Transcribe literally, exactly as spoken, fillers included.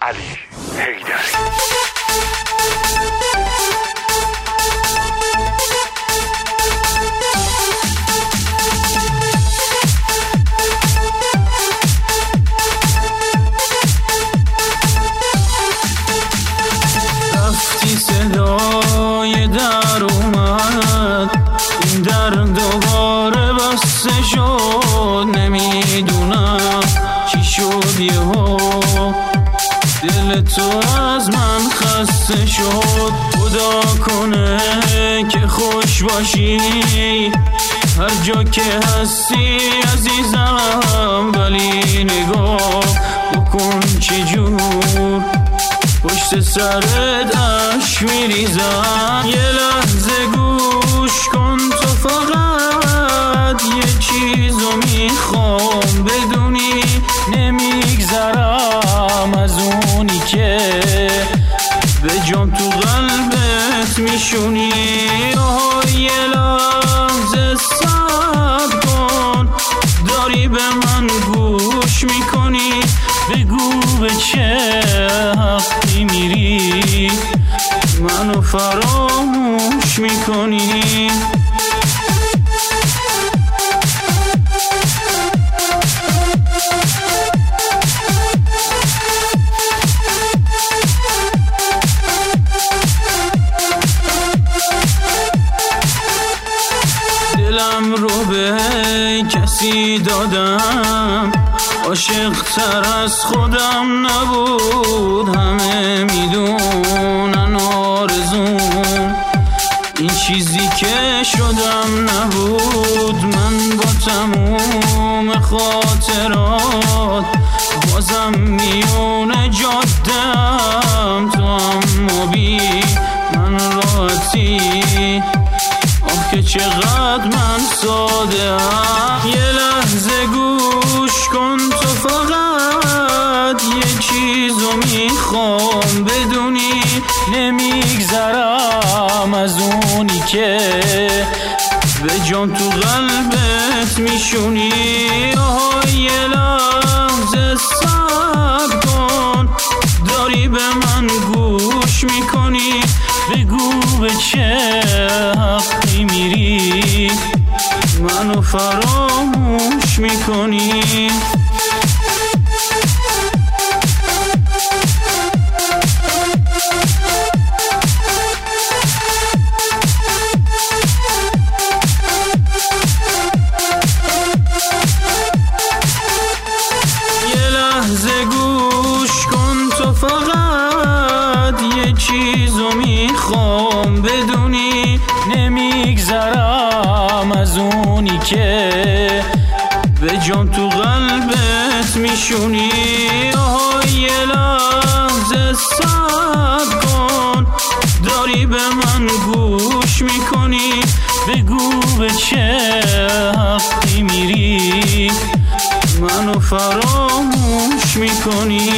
علی حیدری. صدای در اومد، این در دوباره بسته شد، نمیدونم چی شد یهو دل تو از من خسته شد. خدا کنه که خوش باشی هر جا که هستی عزیزم، ولی نگاه بکن چجور پشت سرت اشک میریزم. یه لحظه گوش کن تو فقط، یه چیزو میخوام بدونی، نمیگذرم از اونی که به جام تو قلبت میشونی. آه یه لحظه صبر کن، داری به من گوش میکنی، بگو به چه حقی میری منو فراموش میکنی. دلم رو به کسی دادم، عاشق تر از خودم نبود، همه میدونن آرزوم این چیزی که شدم نبود. من با تموم خاطرات بازم میونه جادم، تو اما بی من راحتی، آه که چقدر من ساده ام. یه لحظه گوش کن تو فقط، یه چیزو میخوام بدونی، نمیگذرم از اونی که به جام تو قلبت میشونی. آه یه لحظه صبر کن، داری به من گوش میکنی، بگو به چه حقی میری منو فراموش میکنی. یه لحظه گوش کن تو فقط، یه چیزو میخوام بدونی، نمیگذرم از اونی که به جام تو قلبت میشونی. آه یه لحظه صبر کن، داری به من گوش میکنی، بگو به چه حقی میری منو فراموش میکنی.